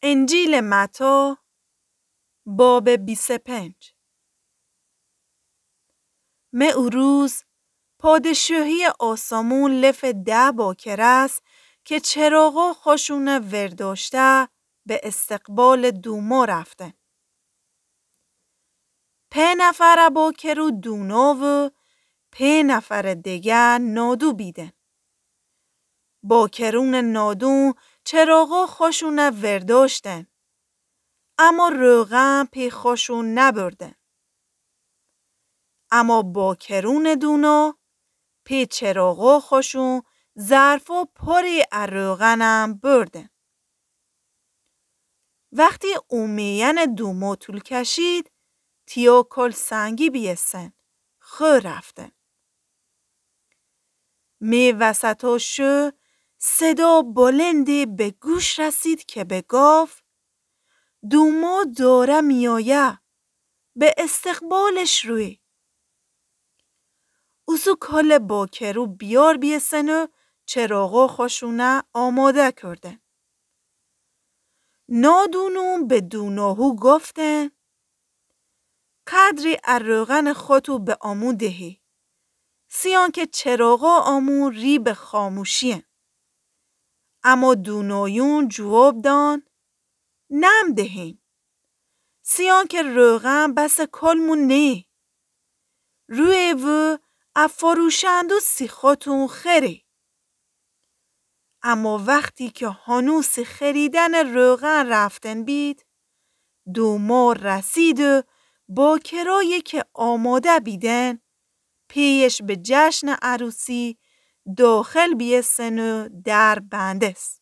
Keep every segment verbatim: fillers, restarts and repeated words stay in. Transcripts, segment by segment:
انجیل متی باب بیست و پنج. می او روز پادشاهی آسمون لف ده باکر است که چراغا خوشونه ورداشته به استقبال دوما رفتن. پی نفر باکر و دونا و پی نفر دیگر نادو بیدن. باکرون نادون چراغا خوشونه ورداشتن. اما روغن پی خوشون نبردن. اما باکرون دونا پی چراغا خوشون ظرفا پری روغنم بردن. وقتی اومین دوما طول کشید تیا کل سنگی بیستن خو رفتن. می وسطا شو صدا بلندی به گوش رسید که بگاف دوما داره میایه به استقبالش روی. اوسو کل باکرو بیار بیسن و چراغا خوشونه آماده کردن. نادونون به دوناهو گفتن قدری اروغن خودتو به آمو دهی. سیان که چراغا آمو ری به خاموشیه. اما دونایون جواب دان نم دهیم. سیان که روغن بس کلمون نه. روی و افروشند و سیخاتون خری. اما وقتی که هنوز خریدن روغن رفتن بید دوما رسید و با کرایی که آماده بیدن پیش به جشن عروسی داخل بیستن و در بندست.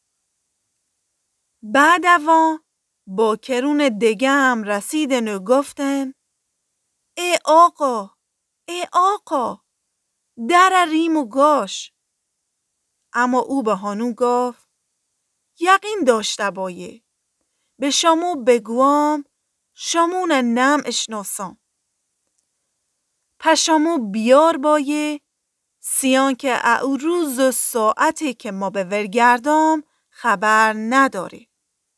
بعد اوان باکرون دیگه هم رسیدن و گفتن ای آقا ای آقا در ریم و گاش. اما او به هانو گفت یقین داشته بایه به شامو بگوام شامون نم اشناسام. پشامو بیار بایه سیان که او روز و ساعتی که ما به ورگردام خبر نداره.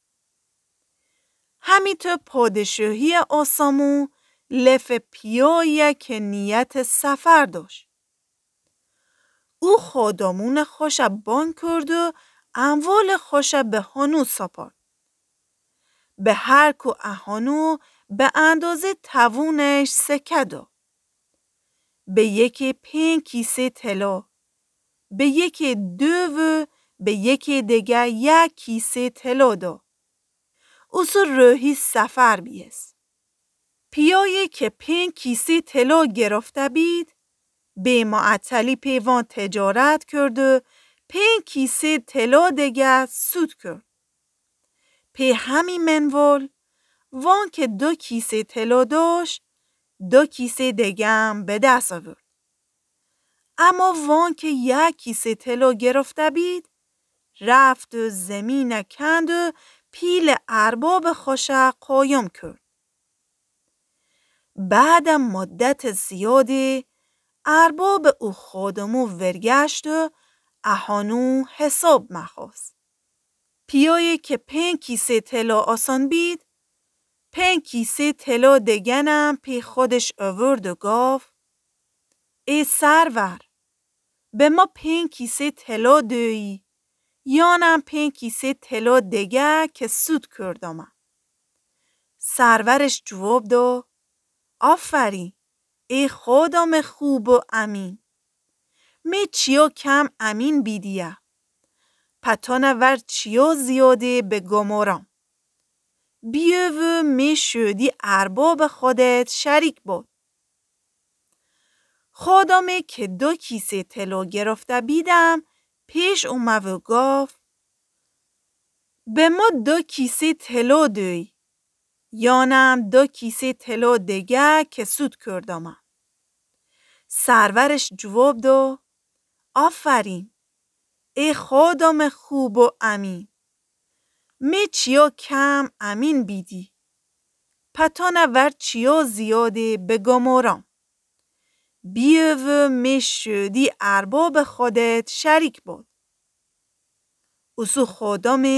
همیتو پادشاهی آسامو لف پیایی که نیت سفر داشت. او خادمون خوش بان کرد و اموال خوش به هانو سپرد. به هر کو اهانو به اندازه توونش سکه داد. به یکی پنج کیسه طلا، به یکی دو و به یکی دیگر یک کیسه طلا داد. اوسو روحی سفر بیست. پیایی که پنج کیسه طلا گرفته بید به معطلی پیوان تجارت کرد و پنج کیسه طلا دیگر سود کرد. پی همین منوال وان که دو کیسه طلا داشت دو کیسه دیگه به دست آورد. اما وان که یک کیسه طلا گرفته بید رفت و زمین کند و پیل ارباب خوش قایم کرد. بعد مدت زیادی ارباب او خادمو ورگشت و اهانو حساب مخواست. پیایی که پنج کیسه طلا آسان بید پنج کیسه طلا دگنم پی خودش آورد و گفت ای سرور به ما پنج کیسه طلا دویی یانم پنج کیسه طلا دگه که سود کردم. سرورش جواب داد آفرین ای خادم خوب و امین. می چیا کم امین بیدیه پتانه ور چیا زیاده به گمارم. بیو و می شدی ارباب خودت شریک بود. خادمی که دو کیسه طلا گرفته بیدم پیش اومد و گفت به ما دو کیسه طلا دوی یانم دو کیسه طلا دیگه که سود کردم. سرورش جواب داد آفرین ای خادم خوب و امین. می چیا کم امین بیدی پتانه ور چیا زیاده به گمارم. بیو و می شدی ارباب خودت شریک بود. اوسو خادمی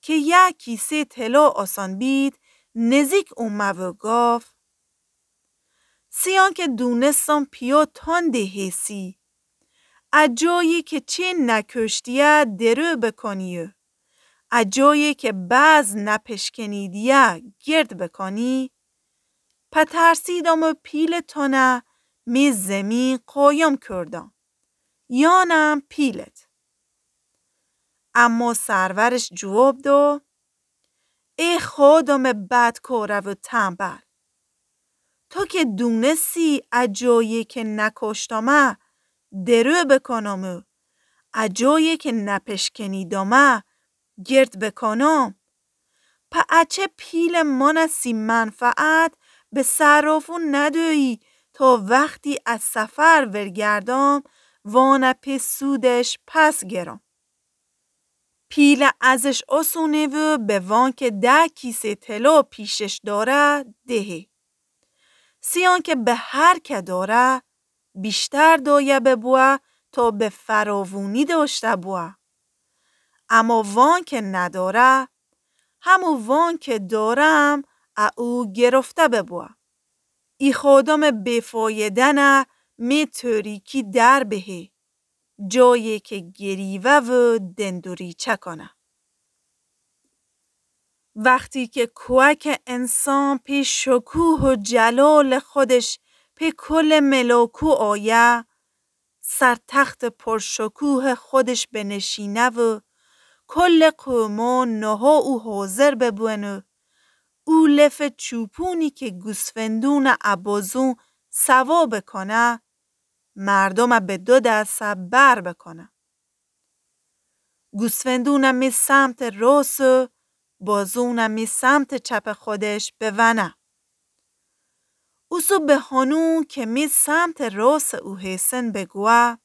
که یک کیسه طلا آسان بید نزدیک اومه و گفت سیان که دونستم پیا تانده هستی اجایی که چه نکشتیه درو بکنی اجایی که بعض نپشکنیدیه گرد بکنی پترسیدم و پیل تانه می زمین قایم کردم یانم پیلت. اما سرورش جواب دو ای خادم بدکاره و تنبل تو که دونستی اجایی که نکشتمه درو بکنم اجایی که نپشکنیدمه گرد بکنم پا اچه پیل مانسی منفعت به صرافون ندویی تا وقتی از سفر ورگردم وانه پی سودش پس گرم. پیل ازش آسونه و به وان که ده کیسه طلا پیشش داره دهه. سیان که به هر که داره بیشتر دایه ببوه تا به فراوونی داشته بوه. اما وان که نداره همو وان که دارم او گرفته ببوه. ای خادم بفایده نه می تاریکی در بهه جایی که گریوه و دندوری چکنه. وقتی که کوک انسان پی شکوه و جلال خودش پی کل ملاکو آیه سر تخت پرشکوه خودش بنشینه و کل قومان نها او حاضر ببونه او لف چوپونی که گوسفندون عبازون سوا بکنه مردم به دو دست بر بکنه. گوسفندون می سمت راست و بازون می سمت چپ خودش بونه. اوسو به هانون که می سمت راست او حسن بگوه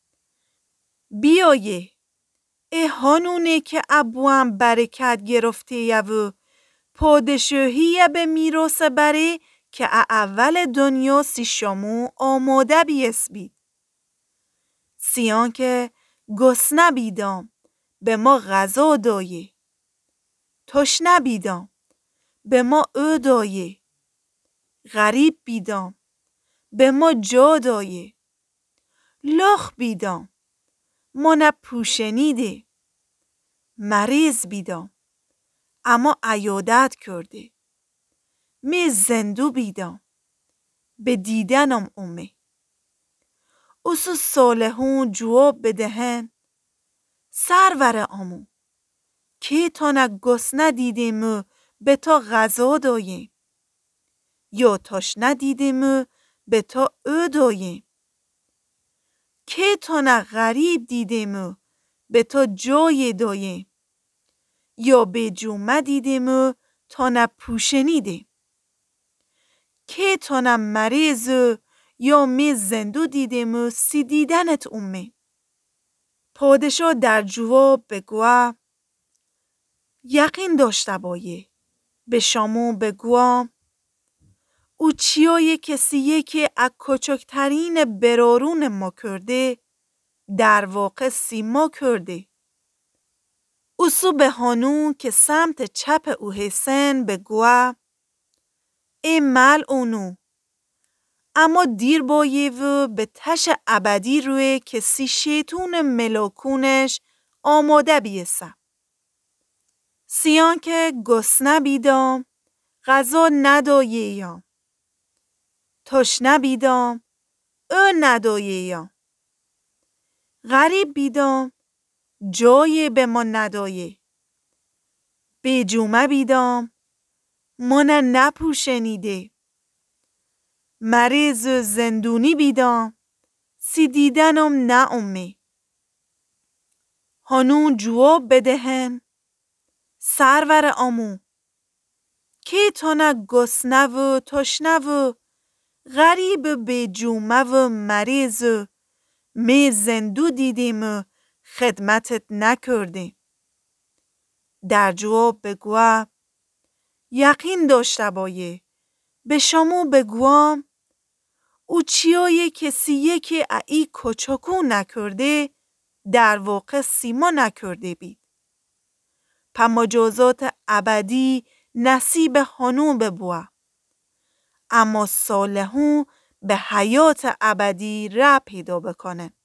بیایه ای هانونه که ابوام برکت گرفته یو پادشاهی به میراث بره که اول دنیا سی شامو آماده بیس بید. سیان که گسنه بیدام به ما غذا دایه تشنه بیدام به ما او دایه غریب بیدام به ما جا دایه لاخ بیدام ما نه پوشنیده مریض بیدام اما عیادت کرده می زندو بیدام به دیدنم اومه. اوسو صالحون جواب بدهن سرور آمو که تا نه گسنه دیدیم به تا غذا داییم یا تشنه دیدیم به تا او داییم که تا نه غریب دیدیم به تا جای داییم یا به جومه دیدیم تا نه پوشنیدیم که تا نه مریض یا می زندو دیدیم سی دیدنت اومه. پادشاه در جواب بگوه یقین داشته بایه به شامو بگوام او چیای کسیه که از کوچکترین برارون ما کرده در واقع سیما کرده. اوسو به هانون که سمت چپ او حسن بگوه ای ملعونو اما دیر بایه و به تش ابدی روی کسی شیطون ملاکونش آماده بیسه. سیان که گسنه بیدام غذا ندایه یام تشنه بیدام او ندایه یام غریب بیدام جای به ما ندایه به جومه بیدام ما نه نپوشنیده مریض زندونی بیدام سی دیدنم نه امه. هانون جواب بدهن سرور آمو که تا نه گسنه و تشنه و غریب به جومه و مریض می زندو دیدیم خدمتت نکردیم. در جواب بگوه یقین داشته بایه به شما بگوام او چیای کسیه که ای کوچکو نکرده در واقع سیما نکرده بید. پماجازات ابدی نصیب هنو ببوه. اما صالحون به حیات ابدی ره پیدا بکنه.